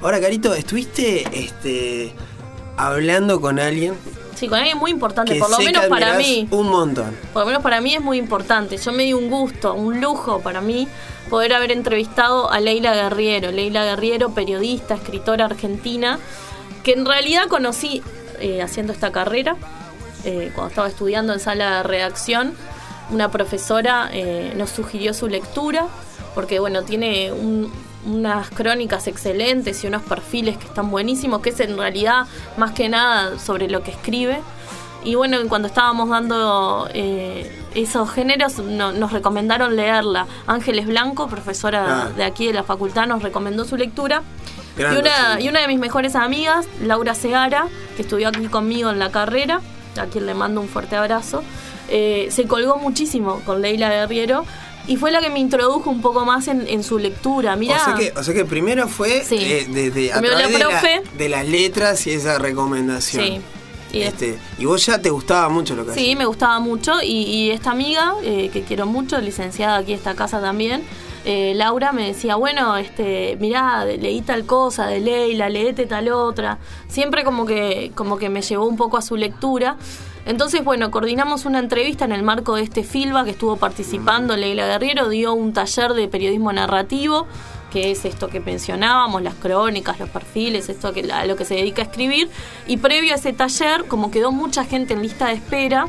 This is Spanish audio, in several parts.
Ahora, Carito, ¿estuviste hablando con alguien? Sí, con alguien muy importante, por lo menos para mí. Un montón. Por lo menos para mí es muy importante. Yo me di un gusto, un lujo para mí poder haber entrevistado a Leila Guerriero. Leila Guerriero, periodista, escritora argentina, que en realidad conocí haciendo esta carrera, cuando estaba estudiando en sala de redacción. Una profesora nos sugirió su lectura, porque bueno, tiene unas crónicas excelentes y unos perfiles que están buenísimos, que es en realidad más que nada sobre lo que escribe. Y bueno, cuando estábamos dando esos géneros, nos recomendaron leerla. Ángeles Blanco, profesora de aquí de la facultad, nos recomendó su lectura. Y una de mis mejores amigas, Laura Seara, que estudió aquí conmigo en la carrera, a quien le mando un fuerte abrazo, se colgó muchísimo con Leila Guerriero. Y fue la que me introdujo un poco más en su lectura. Mirá. O sea que primero fue a través de las letras y esa recomendación. Sí. Y vos ya te gustaba mucho lo que hacías. Sí, me gustaba mucho. Y esta amiga, que quiero mucho, licenciada aquí en esta casa también, Laura, me decía, bueno, mirá, leí tal cosa de Leila, leete tal otra. Siempre como que me llevó un poco a su lectura. Entonces, bueno, coordinamos una entrevista en el marco de este FILBA que estuvo participando Leila Guerriero. Dio un taller de periodismo narrativo, que es esto que mencionábamos, las crónicas, los perfiles, esto a lo que se dedica a escribir. Y previo a ese taller, como quedó mucha gente en lista de espera,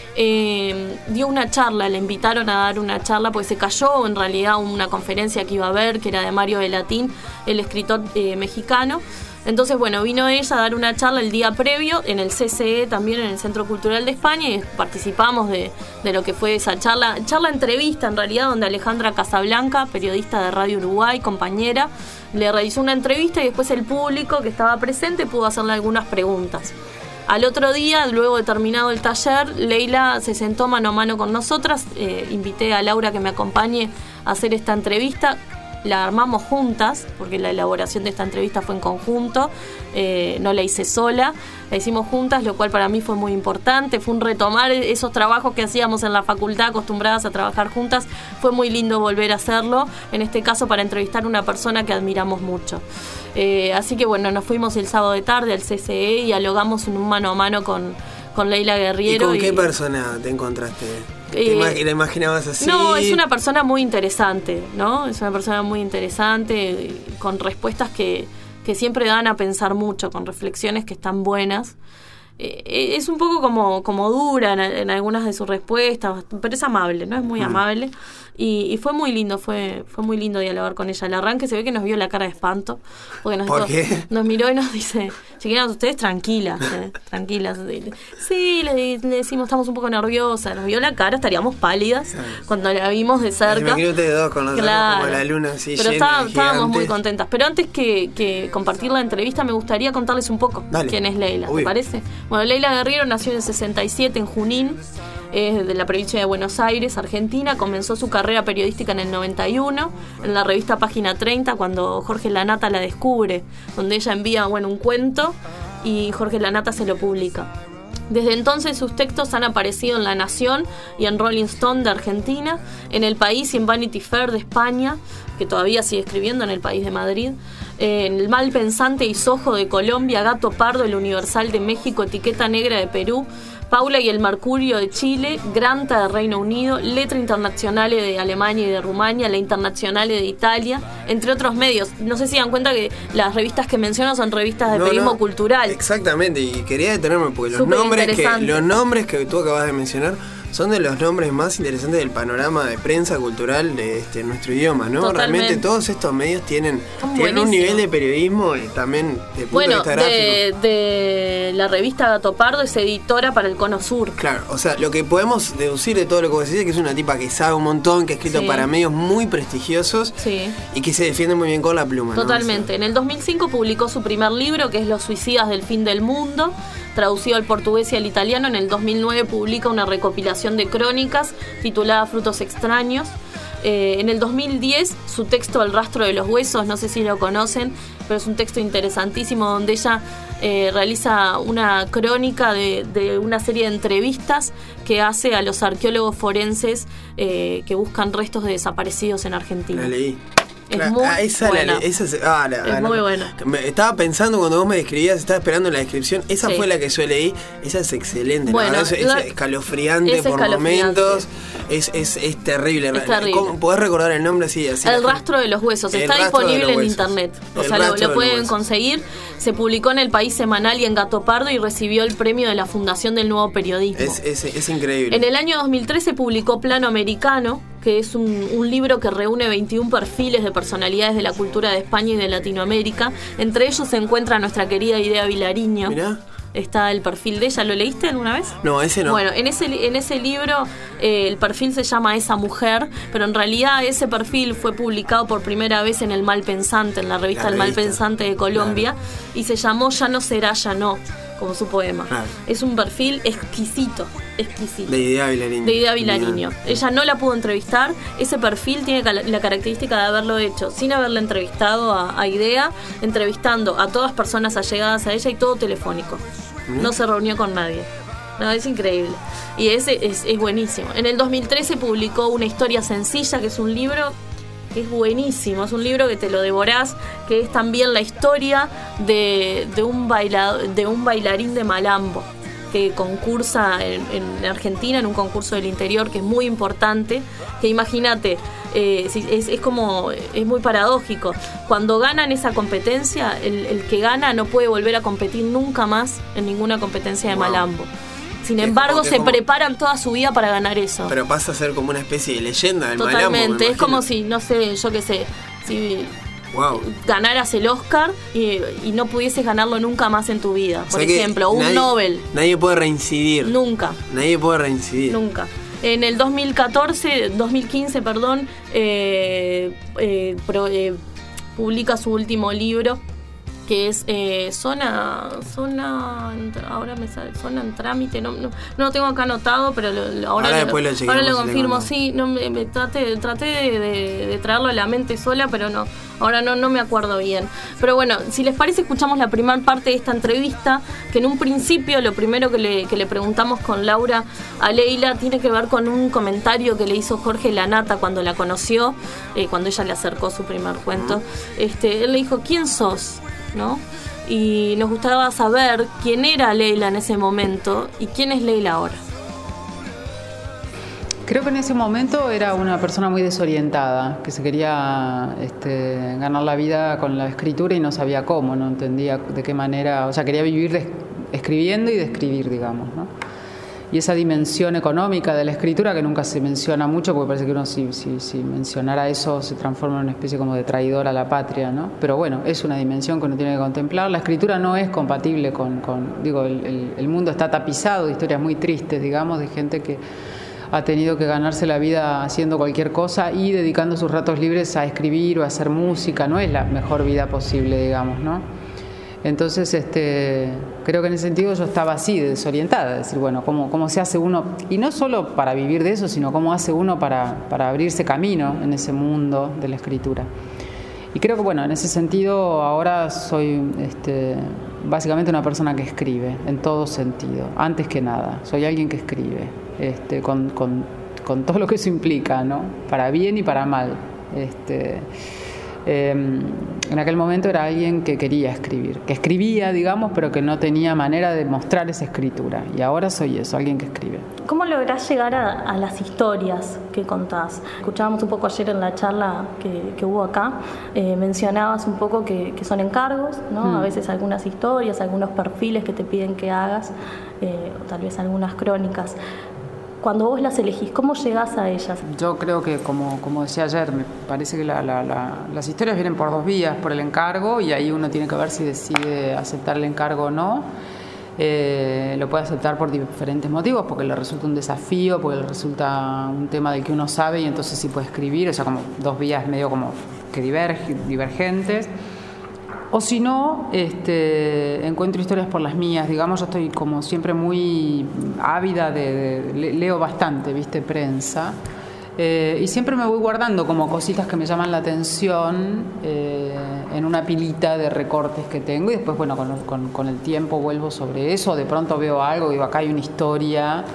dio una charla, le invitaron a dar una charla, porque se cayó en realidad una conferencia que iba a haber, que era de Mario Velatín, el escritor mexicano. Entonces, bueno, vino ella a dar una charla el día previo en el CCE, también en el Centro Cultural de España, y participamos de lo que fue esa charla entrevista en realidad, donde Alejandra Casablanca, periodista de Radio Uruguay, compañera, le realizó una entrevista y después el público que estaba presente pudo hacerle algunas preguntas. Al otro día, luego de terminado el taller, Leila se sentó mano a mano con nosotras, invité a Laura que me acompañe a hacer esta entrevista. La armamos juntas, porque la elaboración de esta entrevista fue en conjunto, no la hice sola, la hicimos juntas, lo cual para mí fue muy importante, fue un retomar esos trabajos que hacíamos en la facultad, acostumbradas a trabajar juntas. Fue muy lindo volver a hacerlo, en este caso para entrevistar a una persona que admiramos mucho. Así que bueno, nos fuimos el sábado de tarde al CCE y dialogamos en un mano a mano con Leila Guerriero. ¿Y con qué persona te encontraste? ¿La imaginabas así? No, es una persona muy interesante, ¿no? Es una persona muy interesante, con respuestas que siempre dan a pensar mucho, con reflexiones que están buenas. Es un poco como dura en algunas de sus respuestas, pero es amable, ¿no? Es muy amable. Y fue muy lindo, fue muy lindo dialogar con ella. Al arranque se ve que nos vio la cara de espanto, porque ¿Por qué? Nos miró y nos dice, chiquinas, ustedes tranquilas, tranquilas. Sí, le decimos, estamos un poco nerviosas. Nos vio la cara, estaríamos pálidas cuando la vimos de cerca. Me imagino ustedes dos con los ojos como la luna así. Pero estábamos muy contentas. Pero antes que compartir la entrevista, me gustaría contarles un poco quién es Leila, ¿te parece? Bueno, Leila Guerriero nació en el 67 en Junín. Es de la provincia de Buenos Aires, Argentina. Comenzó su carrera periodística en el 91 en la revista Página 30, cuando Jorge Lanata la descubre, donde ella envía un cuento y Jorge Lanata se lo publica. Desde entonces sus textos han aparecido en La Nación y en Rolling Stone de Argentina, en El País y en Vanity Fair de España, que todavía sigue escribiendo, en El País de Madrid, en El Mal Pensante y Sojo de Colombia, Gato Pardo, El Universal de México, Etiqueta Negra de Perú, Paula y el Mercurio de Chile, Granta de Reino Unido, Letra Internazionale de Alemania y de Rumania, La Internazionale de Italia, entre otros medios. No sé si dan cuenta que las revistas que menciono son revistas de periodismo cultural. Exactamente, y quería detenerme porque los nombres que tú acabas de mencionar son de los nombres más interesantes del panorama de prensa cultural de nuestro idioma, ¿no? Totalmente. Realmente todos estos medios tienen un nivel de periodismo y también de punto de vista gráfico. De la revista Gato Pardo es editora para el Cono Sur. Claro, o sea, lo que podemos deducir de todo lo que vos decís es que es una tipa que sabe un montón, que ha escrito para medios muy prestigiosos y que se defiende muy bien con la pluma. Totalmente. ¿No? En el 2005 publicó su primer libro, que es Los suicidas del fin del mundo, traducido al portugués y al italiano. En el 2009 publica una recopilación de crónicas titulada Frutos extraños. En el 2010 su texto El rastro de los huesos, no sé si lo conocen, pero es un texto interesantísimo donde ella realiza una crónica de una serie de entrevistas que hace a los arqueólogos forenses que buscan restos de desaparecidos en Argentina. La leí. Es muy buena. Es muy buena. Estaba pensando cuando vos me describías, estaba esperando la descripción. Esa fue la que yo leí. Esa es excelente. Bueno, es escalofriante por momentos. Es terrible. ¿Podés recordar el nombre? Así El rastro de los huesos. Está disponible en internet. O sea, lo pueden conseguir. Se publicó en El País Semanal y en Gato Pardo y recibió el premio de la Fundación del Nuevo Periodismo. Es increíble. En el año 2013 publicó Plano Americano, que es un libro que reúne 21 perfiles de personalidades de la cultura de España y de Latinoamérica. Entre ellos se encuentra nuestra querida Idea Vilariño. Mirá. Está el perfil de ella. ¿Lo leíste alguna vez? No, ese no. Bueno, en ese libro el perfil se llama Esa Mujer, pero en realidad ese perfil fue publicado por primera vez en El Malpensante, en la revista El Malpensante de Colombia, y se llamó Ya no será, ya no, como su poema. Es un perfil exquisito. De Idea Vilariño. Ella no la pudo entrevistar. Ese perfil tiene la característica de haberlo hecho sin haberla entrevistado a Idea, entrevistando a todas personas allegadas a ella y todo telefónico. No se reunió con nadie. No, es increíble. Y ese es buenísimo. En el 2013 publicó Una historia sencilla, que es un libro que es buenísimo. Es un libro que te lo devorás, que es también la historia de un bailarín de malambo que concursa en Argentina, en un concurso del interior que es muy importante, que imagínate, es muy paradójico. Cuando ganan esa competencia, el que gana no puede volver a competir nunca más en ninguna competencia de malambo. Sin embargo, se preparan toda su vida para ganar eso. Pero pasa a ser como una especie de leyenda del malambo. Totalmente, es como si, no sé, yo qué sé, si ganaras el Oscar y no pudieses ganarlo nunca más en tu vida. Por ejemplo, un Nobel. Nadie puede reincidir. Nunca. Nadie puede reincidir. Nunca. En el 2015, publica su último libro, que es Zona ahora me sale Zona en Trámite, no lo tengo acá anotado, pero ahora lo confirmo. Sí, traté de traerlo a la mente sola, pero ahora no me acuerdo bien. Pero bueno, si les parece, escuchamos la primera parte de esta entrevista, que en un principio lo primero que le preguntamos con Laura a Leila tiene que ver con un comentario que le hizo Jorge Lanata cuando la conoció, cuando ella le acercó su primer cuento. Él le dijo: ¿quién sos? ¿No? Y nos gustaba saber quién era Leila en ese momento y quién es Leila ahora. Creo que en ese momento era una persona muy desorientada, que se quería ganar la vida con la escritura y no sabía cómo, no entendía de qué manera, o sea, quería vivir escribiendo y de escribir, digamos, ¿no? Y esa dimensión económica de la escritura, que nunca se menciona mucho, porque parece que uno si mencionara eso se transforma en una especie como de traidor a la patria, ¿no? Pero bueno, es una dimensión que uno tiene que contemplar. La escritura no es compatible el mundo está tapizado de historias muy tristes, digamos, de gente que ha tenido que ganarse la vida haciendo cualquier cosa y dedicando sus ratos libres a escribir o a hacer música. No es la mejor vida posible, digamos, ¿no? Entonces, creo que en ese sentido yo estaba así, desorientada, es decir, bueno, ¿cómo se hace uno? Y no solo para vivir de eso, sino cómo hace uno para abrirse camino en ese mundo de la escritura. Y creo que, bueno, en ese sentido ahora soy básicamente una persona que escribe, en todo sentido, antes que nada. Soy alguien que escribe, con todo lo que eso implica, ¿no? Para bien y para mal. En aquel momento era alguien que quería escribir, que escribía, digamos, pero que no tenía manera de mostrar esa escritura. Y ahora soy eso, alguien que escribe. ¿Cómo lográs llegar a las historias que contás? Escuchábamos un poco ayer en la charla que hubo acá, mencionabas un poco que son encargos, ¿no? A veces algunas historias, algunos perfiles que te piden que hagas, o tal vez algunas crónicas. Cuando vos las elegís, ¿cómo llegás a ellas? Yo creo que, como decía ayer, me parece que las historias vienen por dos vías, por el encargo, y ahí uno tiene que ver si decide aceptar el encargo o no. Lo puede aceptar por diferentes motivos, porque le resulta un desafío, porque le resulta un tema del que uno sabe y entonces sí puede escribir, o sea, como dos vías medio como que divergentes. O si no, encuentro historias por las mías, digamos. Yo estoy como siempre muy ávida leo bastante, prensa, y siempre me voy guardando como cositas que me llaman la atención en una pilita de recortes que tengo, y después, bueno, con el tiempo vuelvo sobre eso. De pronto veo algo, digo, acá hay una historia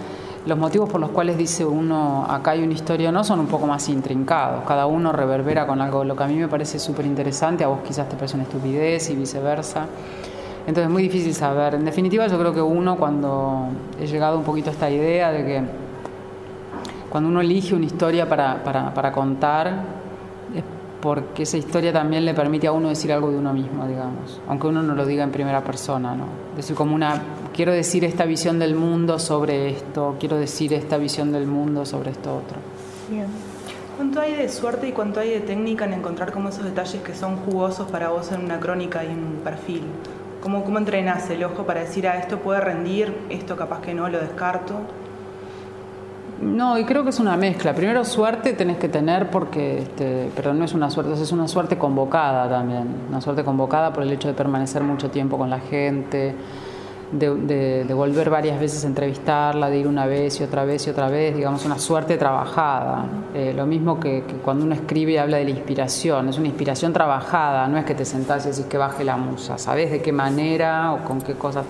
los motivos por los cuales dice uno acá hay una historia o no son un poco más intrincados. Cada uno reverbera con algo, lo que a mí me parece súper interesante, a vos quizás te parece una estupidez y viceversa. Entonces es muy difícil saber. En definitiva, yo creo que uno, cuando he llegado un poquito a esta idea de que cuando uno elige una historia para contar, es porque esa historia también le permite a uno decir algo de uno mismo, digamos, aunque uno no lo diga en primera persona, ¿no? Es decir, como quiero decir esta visión del mundo sobre esto, quiero decir esta visión del mundo sobre esto otro. Bien. ¿Cuánto hay de suerte y cuánto hay de técnica en encontrar como esos detalles que son jugosos para vos en una crónica y en un perfil? ¿Cómo entrenás el ojo para decir, esto puede rendir, esto capaz que no, lo descarto? No, y creo que es una mezcla. Primero, suerte tenés que tener porque, pero no es una suerte, es una suerte convocada también. Una suerte convocada por el hecho de permanecer mucho tiempo con la gente, de volver varias veces a entrevistarla, de ir una vez y otra vez y otra vez, digamos, una suerte trabajada. Lo mismo que cuando uno escribe y habla de la inspiración, es una inspiración trabajada, no es que te sentás y decís que baje la musa, sabés de qué manera o con qué cosas.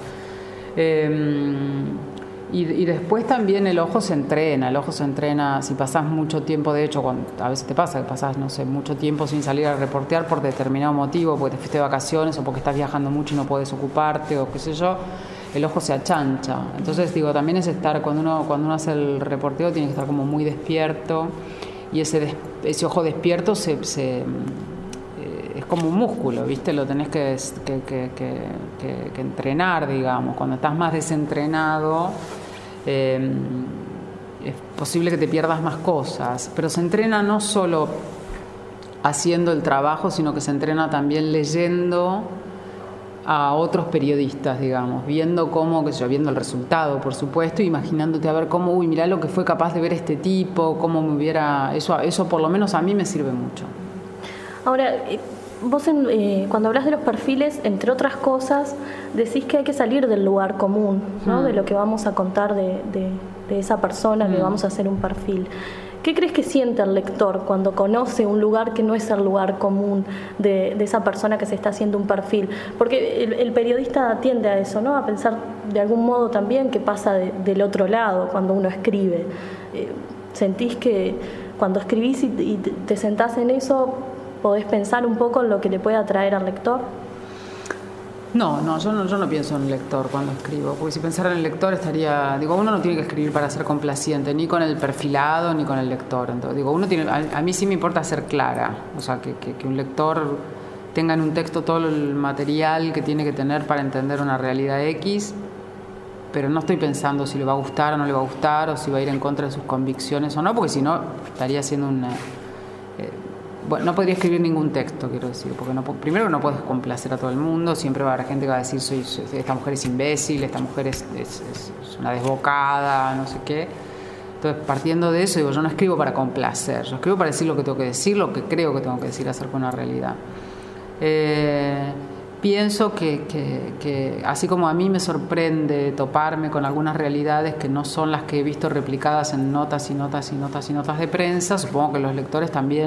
Y después también el ojo se entrena, si pasás mucho tiempo, de hecho, a veces te pasa que pasás, no sé, mucho tiempo sin salir a reportear por determinado motivo, porque te fuiste de vacaciones o porque estás viajando mucho y no podés ocuparte o qué sé yo, el ojo se achancha. Entonces, también es estar, cuando uno hace el reporteo tiene que estar como muy despierto y ese ojo despierto es como un músculo, ¿viste? Lo tenés que entrenar, digamos. Cuando estás más desentrenado, es posible que te pierdas más cosas, pero se entrena no solo haciendo el trabajo, sino que se entrena también leyendo a otros periodistas, digamos, viendo viendo el resultado, por supuesto, imaginándote a ver cómo, mirá lo que fue capaz de ver este tipo, cómo me hubiera... Eso por lo menos a mí me sirve mucho. Ahora, vos cuando hablas de los perfiles, entre otras cosas, decís que hay que salir del lugar común, ¿no? De lo que vamos a contar de esa persona que vamos a hacer un perfil. ¿Qué crees que siente el lector cuando conoce un lugar que no es el lugar común de esa persona que se está haciendo un perfil? Porque el periodista tiende a eso, ¿no? A pensar de algún modo también qué pasa del otro lado cuando uno escribe. ¿Sentís que cuando escribís y te sentás en eso, podés pensar un poco en lo que le puede atraer al lector? No, yo no pienso en el lector cuando escribo, porque si pensara en el lector estaría... uno no tiene que escribir para ser complaciente, ni con el perfilado, ni con el lector. Entonces, a mí sí me importa ser clara, o sea, que un lector tenga en un texto todo el material que tiene que tener para entender una realidad X, pero no estoy pensando si le va a gustar o no le va a gustar, o si va a ir en contra de sus convicciones o no, porque si no estaría haciendo una... Bueno, no podría escribir ningún texto, quiero decir, porque primero no puedes complacer a todo el mundo, siempre va a haber gente que va a decir esta mujer es imbécil, esta mujer es una desbocada, no sé qué. Entonces, partiendo de eso, yo no escribo para complacer, yo escribo para decir lo que tengo que decir, lo que creo que tengo que decir acerca de una realidad. Pienso que así como a mí me sorprende toparme con algunas realidades que no son las que he visto replicadas en notas y notas y notas y notas de prensa, supongo que los lectores también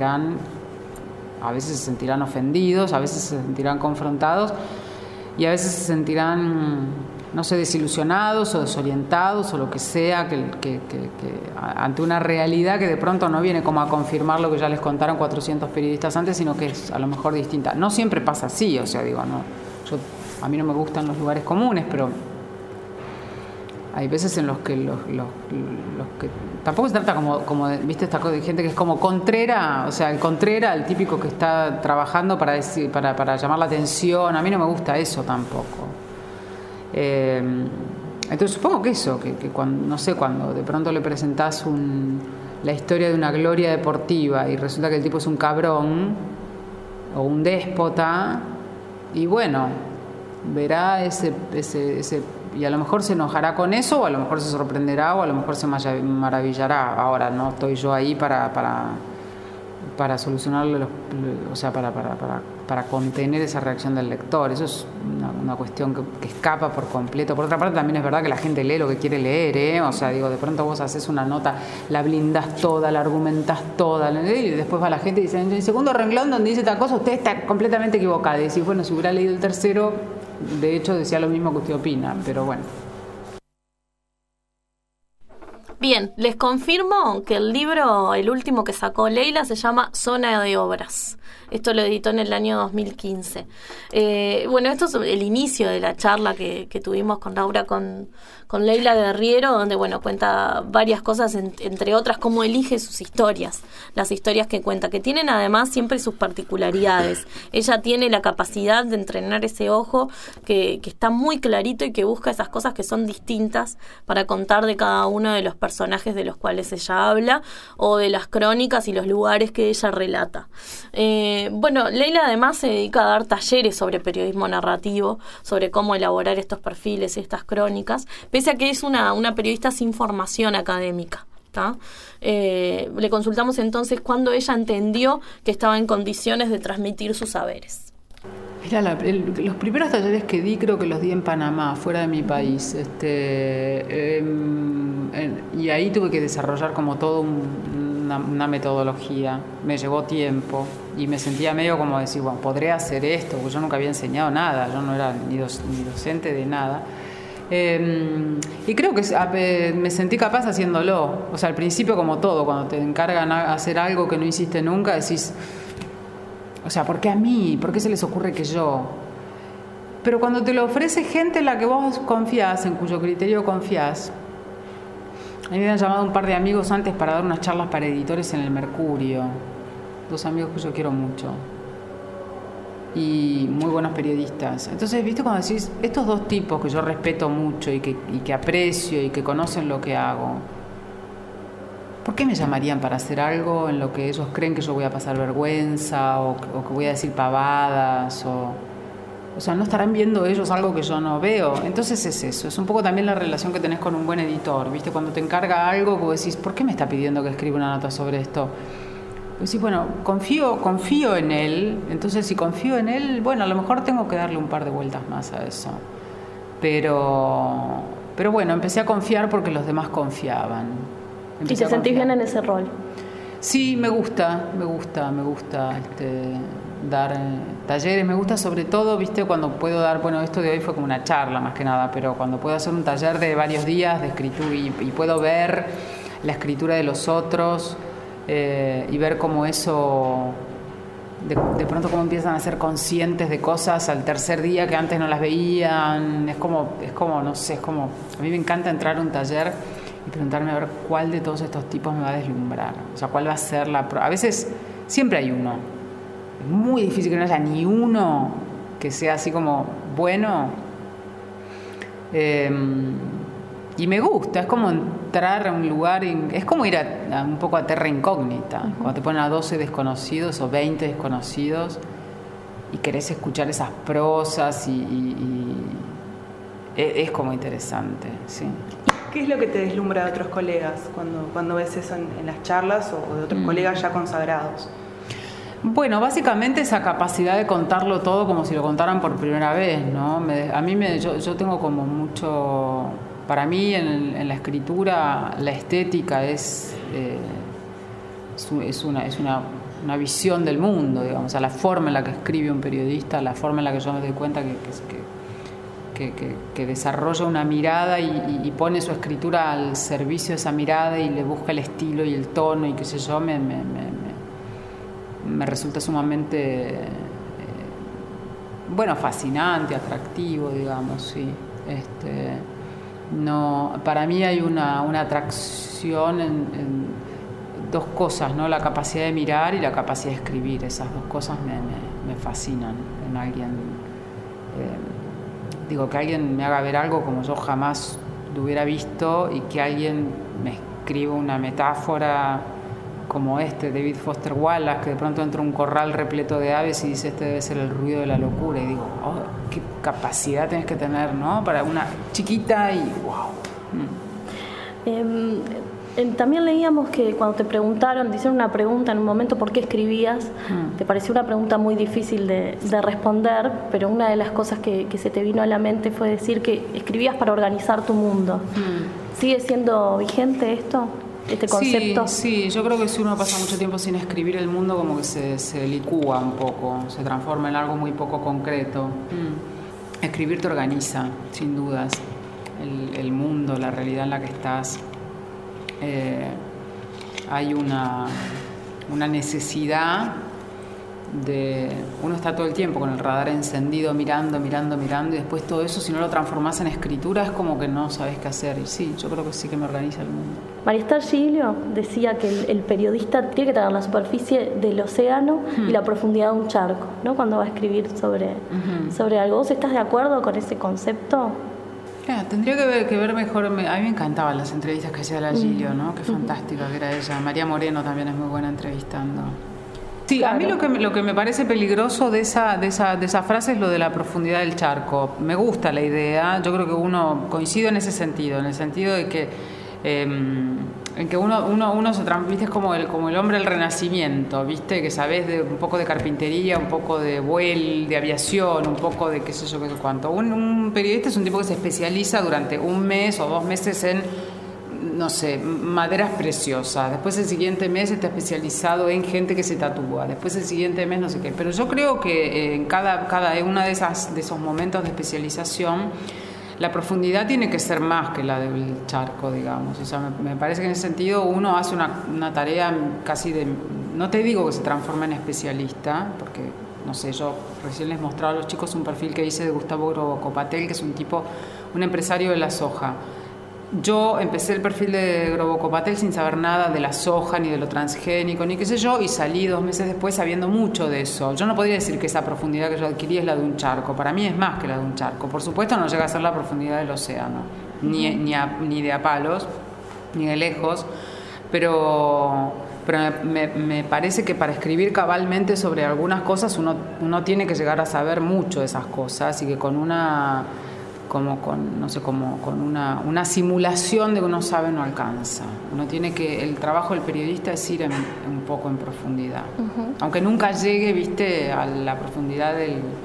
a veces se sentirán ofendidos, a veces se sentirán confrontados y a veces se sentirán, no sé, desilusionados o desorientados o lo que sea, que ante una realidad que de pronto no viene como a confirmar lo que ya les contaron 400 periodistas antes, sino que es a lo mejor distinta. No siempre pasa así, o sea, a mí no me gustan los lugares comunes, pero hay veces en los que tampoco se trata como viste, esta cosa de gente que es como contrera, o sea, el contrera, el típico que está trabajando para llamar la atención. A mí no me gusta eso tampoco. Entonces supongo que eso, que cuando, no sé, cuando de pronto le presentás la historia de una gloria deportiva y resulta que el tipo es un cabrón o un déspota, y bueno, verá ese y a lo mejor se enojará con eso, o a lo mejor se sorprenderá, o a lo mejor se maravillará. Ahora no estoy yo ahí para solucionarlo, o sea, para contener esa reacción del lector. Eso es una cuestión que escapa por completo. Por otra parte, también es verdad que la gente lee lo que quiere leer, ¿eh? O sea, de pronto vos haces una nota, la blindás toda, la argumentás toda, y después va la gente y dice, en el segundo renglón donde dice tal cosa, usted está completamente equivocada. Y decís, bueno, si hubiera leído el tercero, de hecho decía lo mismo que usted opina, pero bueno. Bien, les confirmo que el libro, el último que sacó Leila, se llama Zona de Obras. Esto lo editó en el año 2015. Bueno, esto es el inicio de la charla que tuvimos con Laura, con Leila Guerriero, donde, bueno, cuenta varias cosas, entre otras, cómo elige sus historias, las historias que cuenta, que tienen además siempre sus particularidades. Ella tiene la capacidad de entrenar ese ojo que está muy clarito y que busca esas cosas que son distintas para contar de cada uno de los personajes de los cuales ella habla, o de las crónicas y los lugares que ella relata. Bueno, Leila además se dedica a dar talleres sobre periodismo narrativo, sobre cómo elaborar estos perfiles y estas crónicas, pese a que es una periodista sin formación académica. Le consultamos entonces cuándo ella entendió que estaba en condiciones de transmitir sus saberes. Mira, los primeros talleres que di creo que los di en Panamá, fuera de mi país. Y ahí tuve que desarrollar como todo una metodología. Me llevó tiempo y me sentía medio como decir, bueno, podré hacer esto, porque yo nunca había enseñado nada, yo no era ni docente de nada. Y creo que me sentí capaz haciéndolo. O sea, al principio, como todo, cuando te encargan a hacer algo que no hiciste nunca, decís, o sea, ¿por qué a mí? ¿Por qué se les ocurre que yo? Pero cuando te lo ofrece gente en la que vos confías, en cuyo criterio confías. A mí me habían llamado un par de amigos antes para dar unas charlas para editores en el Mercurio. 2 amigos que yo quiero mucho. Y muy buenos periodistas. Entonces, ¿viste? Cuando decís, estos 2 tipos que yo respeto mucho y que aprecio y que conocen lo que hago, ¿por qué me llamarían para hacer algo en lo que ellos creen que yo voy a pasar vergüenza o que voy a decir pavadas? O sea, ¿no estarán viendo ellos algo que yo no veo? Entonces es eso, es un poco también la relación que tenés con un buen editor, ¿viste? Cuando te encarga algo, vos decís, ¿por qué me está pidiendo que escriba una nota sobre esto? Pues sí, bueno, confío en él, entonces si confío en él, bueno, a lo mejor tengo que darle un par de vueltas más a eso. Pero bueno, empecé a confiar porque los demás confiaban. ¿Y te sentís bien en ese rol? Sí, me gusta dar talleres, me gusta sobre todo, ¿viste? Cuando puedo dar, bueno, esto de hoy fue como una charla más que nada, pero cuando puedo hacer un taller de varios días de escritura y puedo ver la escritura de los otros y ver cómo eso, de pronto cómo empiezan a ser conscientes de cosas al tercer día que antes no las veían, es como, no sé, es como, a mí me encanta entrar a un taller y preguntarme a ver cuál de todos estos tipos me va a deslumbrar, o sea, cuál va a ser a veces siempre hay uno. Es muy difícil que no haya ni uno que sea así como bueno. Y me gusta, es como entrar a un lugar, es como ir un poco a terra incógnita. Uh-huh. Cuando te ponen a 12 desconocidos o 20 desconocidos y querés escuchar esas prosas y es como interesante, sí. ¿Qué es lo que te deslumbra de otros colegas cuando ves eso en las charlas o de otros colegas ya consagrados? Bueno, básicamente esa capacidad de contarlo todo como si lo contaran por primera vez, ¿no? Yo tengo como mucho... Para mí en la escritura la estética es una visión del mundo, digamos, o sea, la forma en la que escribe un periodista, la forma en la que yo me doy cuenta que desarrolla una mirada y pone su escritura al servicio de esa mirada y le busca el estilo y el tono y qué sé yo, me resulta sumamente fascinante, atractivo, digamos, sí. No, para mí hay una atracción en 2 cosas, ¿no? La capacidad de mirar y la capacidad de escribir. Esas 2 cosas me fascinan en alguien. Que alguien me haga ver algo como yo jamás lo hubiera visto y que alguien me escriba una metáfora como David Foster Wallace, que de pronto entra un corral repleto de aves y dice, este debe ser el ruido de la locura, y digo, qué capacidad tienes que tener, ¿no? Para una chiquita y wow. También leíamos que cuando te preguntaron, te hicieron una pregunta en un momento, ¿por qué escribías? Te pareció una pregunta muy difícil de responder, pero una de las cosas que se te vino a la mente fue decir que escribías para organizar tu mundo. ¿Sigue siendo vigente esto? ¿Este concepto? Sí, yo creo que si uno pasa mucho tiempo sin escribir, el mundo como que se licúa un poco, se transforma en algo muy poco concreto. Escribir te organiza, sin dudas, el mundo, la realidad en la que estás. hay una necesidad de... Uno está todo el tiempo con el radar encendido, mirando, y después todo eso, si no lo transformás en escritura, es como que no sabés qué hacer. Y sí, yo creo que sí que me organiza el mundo. María Esther Giglio decía que el periodista tiene que tener la superficie del océano y la profundidad de un charco, ¿no? Cuando va a escribir sobre algo. ¿Vos estás de acuerdo con ese concepto? Tendría que ver mejor. A mí me encantaban las entrevistas que hacía la Giglio, ¿no? Qué fantástica que era ella. María Moreno también es muy buena entrevistando. Sí, claro. A mí lo que me parece peligroso de esa frase es lo de la profundidad del charco. Me gusta la idea, yo creo que uno coincide en ese sentido, en el sentido de que en que uno se transmite, es como el hombre del Renacimiento, ¿viste? Que sabés un poco de carpintería, un poco de vuelo, de aviación, un poco de qué sé yo, qué sé cuánto. Un periodista es un tipo que se especializa durante 1 mes o 2 meses en, no sé, maderas preciosas. Después el siguiente mes está especializado en gente que se tatúa. Después el siguiente mes no sé qué. Pero yo creo que en cada uno de esos momentos de especialización, la profundidad tiene que ser más que la del charco, digamos. O sea, me parece que en ese sentido uno hace una tarea casi de... No te digo que se transforme en especialista, porque, no sé, yo recién les mostraba a los chicos un perfil que hice de Gustavo Grobocopatel, que es un empresario de la soja. Yo empecé el perfil de Grobocopatel sin saber nada de la soja, ni de lo transgénico, ni qué sé yo, y salí 2 meses después sabiendo mucho de eso. Yo no podría decir que esa profundidad que yo adquirí es la de un charco. Para mí es más que la de un charco. Por supuesto no llega a ser la profundidad del océano, ni de a palos, ni de lejos, pero me parece que para escribir cabalmente sobre algunas cosas uno tiene que llegar a saber mucho de esas cosas, y que con una simulación de que uno sabe no alcanza. Uno tiene que... El trabajo del periodista es ir un poco en profundidad. Aunque nunca llegue, viste, a la profundidad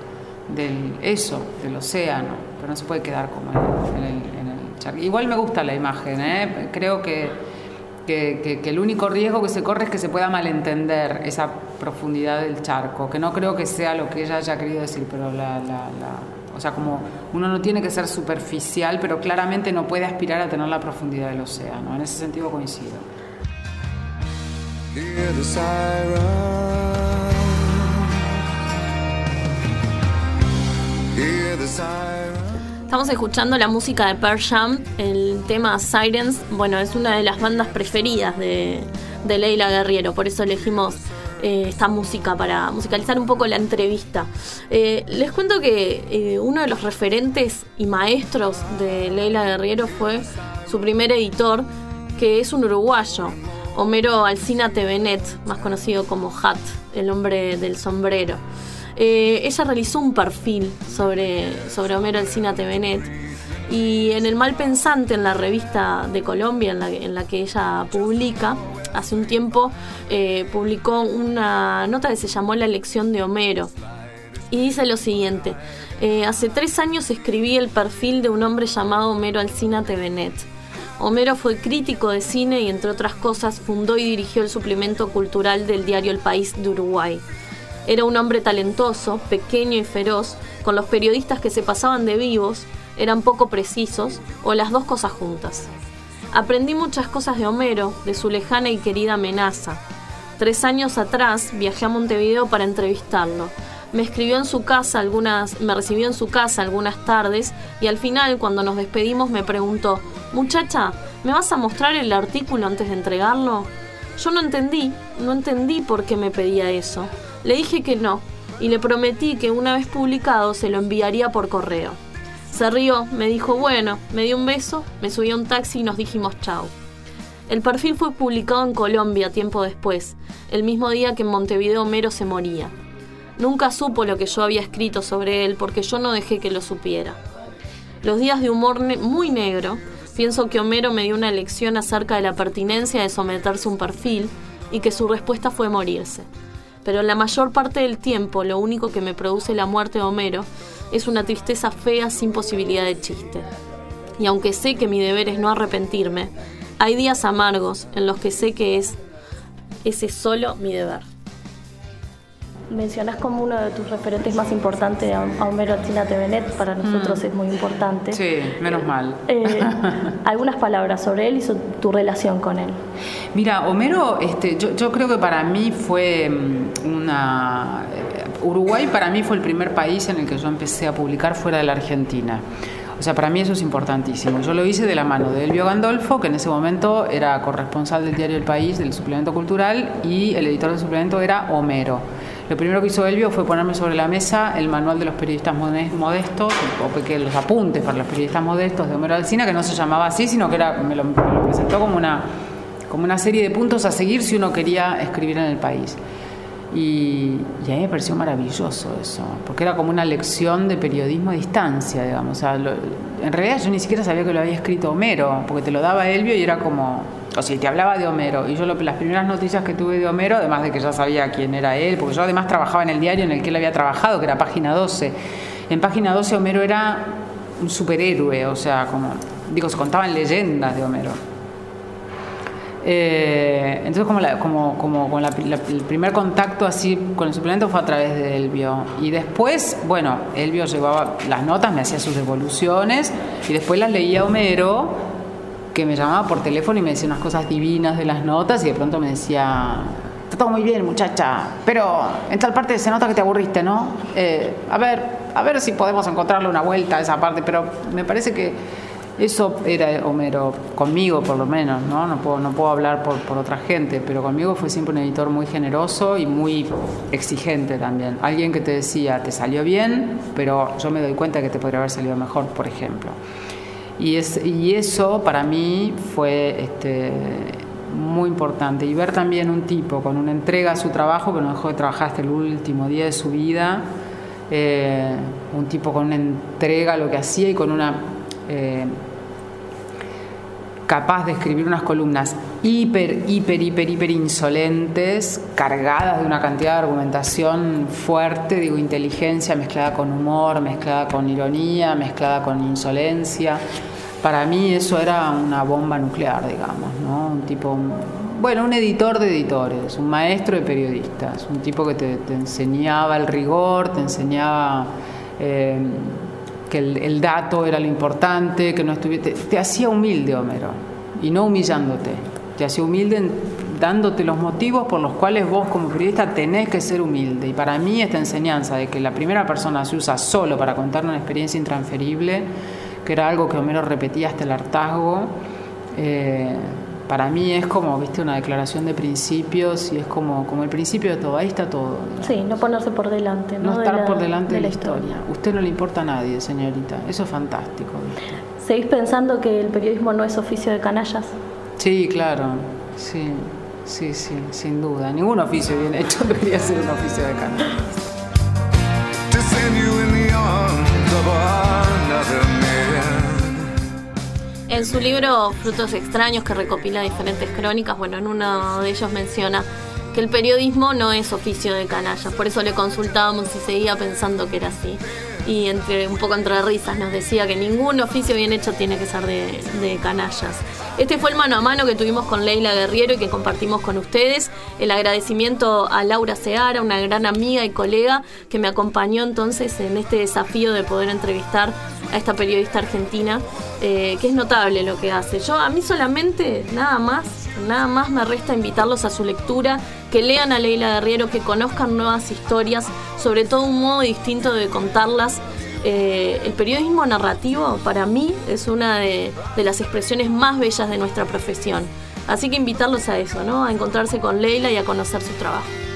del océano, pero no se puede quedar como en el charco. Igual me gusta la imagen, ¿eh? Creo que el único riesgo que se corre es que se pueda malentender esa profundidad del charco, que no creo que sea lo que ella haya querido decir, pero o sea, como uno no tiene que ser superficial, pero claramente no puede aspirar a tener la profundidad del océano. En ese sentido coincido. Estamos escuchando la música de Pearl Jam, el tema Sirens. Bueno, es una de las bandas preferidas de Leila Guerriero, por eso elegimos esta música para musicalizar un poco la entrevista. Les cuento que uno de los referentes y maestros de Leila Guerriero fue su primer editor, que es un uruguayo, Homero Alsina Tevenet, más conocido como Hat, el hombre del sombrero. Ella realizó un perfil sobre Homero Alsina Tevenet, y en El Malpensante, en la revista de Colombia en la que ella publica, hace un tiempo publicó una nota que se llamó La elección de Homero, y dice lo siguiente: hace 3 años escribí el perfil de un hombre llamado Homero Alsina Tevenet. Homero fue crítico de cine y, entre otras cosas, fundó y dirigió el suplemento cultural del diario El País de Uruguay. Era un hombre talentoso, pequeño y feroz, con los periodistas que se pasaban de vivos, eran poco precisos, o las dos cosas juntas. Aprendí muchas cosas de Homero, de su lejana y querida amenaza. 3 años atrás viajé a Montevideo para entrevistarlo. Me recibió en su casa algunas tardes, y al final, cuando nos despedimos, me preguntó: «Muchacha, ¿me vas a mostrar el artículo antes de entregarlo?». Yo no entendí por qué me pedía eso. Le dije que no, y le prometí que una vez publicado se lo enviaría por correo. Se rió, me dijo bueno, me dio un beso, me subí a un taxi y nos dijimos chau. El perfil fue publicado en Colombia tiempo después, el mismo día que en Montevideo Homero se moría. Nunca supo lo que yo había escrito sobre él, porque yo no dejé que lo supiera. Los días de humor muy negro, pienso que Homero me dio una lección acerca de la pertinencia de someterse a un perfil, y que su respuesta fue morirse. Pero la mayor parte del tiempo, lo único que me produce la muerte de Homero es una tristeza fea sin posibilidad de chiste. Y aunque sé que mi deber es no arrepentirme, hay días amargos en los que sé que es ese solo mi deber. mencionás como uno de tus referentes más importantes a Homero Alsina Tevenet, para nosotros es muy importante. Sí, menos mal. Algunas palabras sobre él y tu relación con él. Mira, Homero, yo creo que para mí fue Uruguay para mí fue el primer país en el que yo empecé a publicar fuera de la Argentina. O sea, para mí eso es importantísimo. Yo lo hice de la mano de Elvio Gandolfo, que en ese momento era corresponsal del diario El País, del suplemento cultural, y el editor del suplemento era Homero. Lo primero que hizo Elvio fue ponerme sobre la mesa el manual de los periodistas modestos, o los apuntes para los periodistas modestos de Homero Alsina, que no se llamaba así, sino que me lo presentó como una serie de puntos a seguir si uno quería escribir en El País. Y a mí me pareció maravilloso eso, porque era como una lección de periodismo a distancia, digamos. O sea, en realidad yo ni siquiera sabía que lo había escrito Homero, porque te lo daba Elvio y era como, o sea, te hablaba de Homero. Y yo las primeras noticias que tuve de Homero, además de que ya sabía quién era él, porque yo además trabajaba en el diario en el que él había trabajado, que era Página 12. En Página 12 Homero era un superhéroe, o sea, se contaban leyendas de Homero. Entonces el primer contacto así con el suplemento fue a través de Elvio, y después, bueno, Elvio llevaba las notas, me hacía sus devoluciones y después las leía Homero, que me llamaba por teléfono y me decía unas cosas divinas de las notas, y de pronto me decía: está todo muy bien, muchacha, pero en tal parte se nota que te aburriste, ¿no? A ver si podemos encontrarle una vuelta a esa parte, pero me parece que eso era Homero, conmigo por lo menos, ¿no? No puedo hablar por otra gente, pero conmigo fue siempre un editor muy generoso y muy exigente también. Alguien que te decía: te salió bien, pero yo me doy cuenta que te podría haber salido mejor, por ejemplo. Y eso para mí fue muy importante. Y ver también un tipo con una entrega a su trabajo, que no dejó de trabajar hasta el último día de su vida, un tipo con una entrega a lo que hacía y con una... capaz de escribir unas columnas hiper insolentes, cargadas de una cantidad de argumentación fuerte, inteligencia mezclada con humor, mezclada con ironía, mezclada con insolencia. Para mí eso era una bomba nuclear, digamos, ¿no? Un editor de editores, un maestro de periodistas, un tipo que te enseñaba el rigor, te enseñaba que el dato era lo importante, que no te hacía humilde, Homero, y no humillándote, te hacía humilde dándote los motivos por los cuales vos como periodista tenés que ser humilde. Y para mí esta enseñanza de que la primera persona se usa solo para contar una experiencia intransferible, que era algo que Homero repetía hasta el hartazgo, para mí es como, una declaración de principios, y es como el principio de todo, ahí está todo, ¿no? Sí, no ponerse por delante, no estar por delante de la historia. Usted no le importa a nadie, señorita, eso es fantástico, ¿viste? ¿Seguís pensando que el periodismo no es oficio de canallas? Sí, claro, sí, sin duda. Ningún oficio bien hecho debería ser un oficio de canallas. En su libro Frutos Extraños, que recopila diferentes crónicas, en uno de ellos menciona que el periodismo no es oficio de canallas. Por eso le consultábamos si seguía pensando que era así. Y un poco entre risas nos decía que ningún oficio bien hecho tiene que ser de canallas. Este fue el mano a mano que tuvimos con Leila Guerriero y que compartimos con ustedes. El agradecimiento a Laura Seara, una gran amiga y colega que me acompañó entonces en este desafío de poder entrevistar a esta periodista argentina, que es notable lo que hace. A mí solamente, nada más me resta invitarlos a su lectura, que lean a Leila Guerriero, que conozcan nuevas historias, sobre todo un modo distinto de contarlas. El periodismo narrativo para mí es una de las expresiones más bellas de nuestra profesión. Así que invitarlos a eso, ¿no? A encontrarse con Leila y a conocer su trabajo.